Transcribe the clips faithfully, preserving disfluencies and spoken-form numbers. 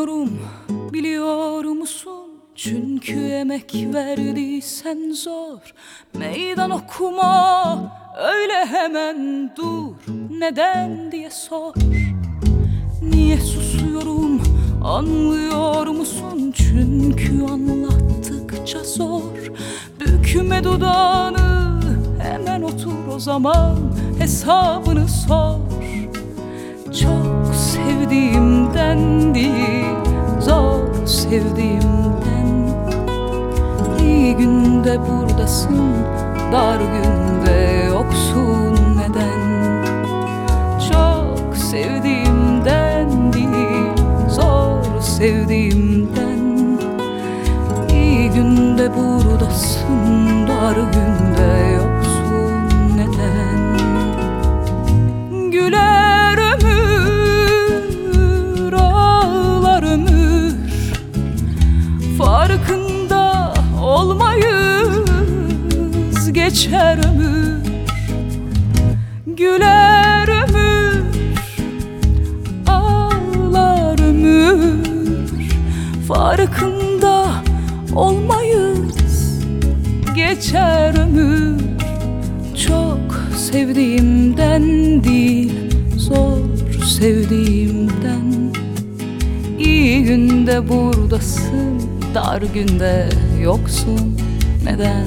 susuyorum, biliyor musun? Çünkü emek verdiysen zor. Meydan okuma, öyle hemen dur. Neden diye sor. Niye susuyorum, anlıyor musun? Çünkü anlattıkça zor. Bükme dudağını, hemen otur o zaman, hesabını sor. Çok sevdiğimden değil, zor sevdiğimden. İyi günde buradasın, dar günde yoksun, neden? Çok sevdiğimden değil, zor sevdiğimden. İyi günde buradasın, dar günde yoksun, neden? Güler ömür, ağlar ömür, farkında olmayız, geçer ömür. Güler ömür, ağlar ömür, farkında olmayız, geçer ömür. Çok sevdiğimden değil, zor sevdiğimden. İyi günde buradasın, dar günde yoksun, neden?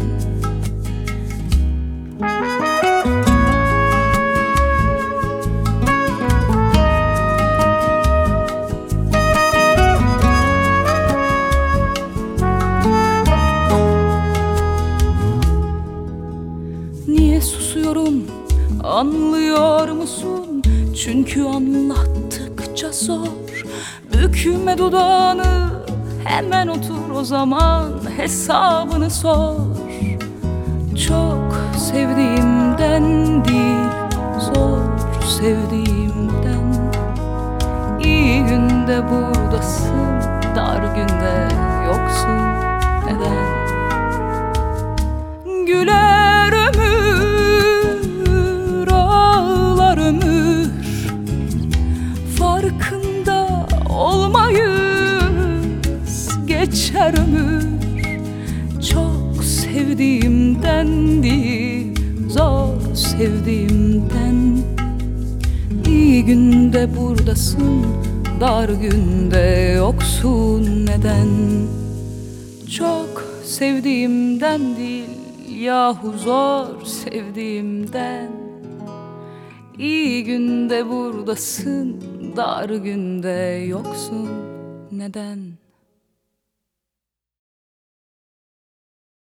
Niye susuyorum, anlıyor musun? Çünkü anlattıkça zor. Bükme dudağını, hemen otur o zaman, hesabını sor. Çok sevdiğimden değil, zor sevdiğimden. İyi günde buradasın, dar günde yoksun, neden? Güler ömür, ağlar ömür, farkında olmayız, geçer ömür. Çok sevdiğimden değil, zor sevdiğimden. İyi günde buradasın, dar günde yoksun, neden? Çok sevdiğimden değil, yahu zor sevdiğimden. İyi günde buradasın, dar günde yoksun, neden?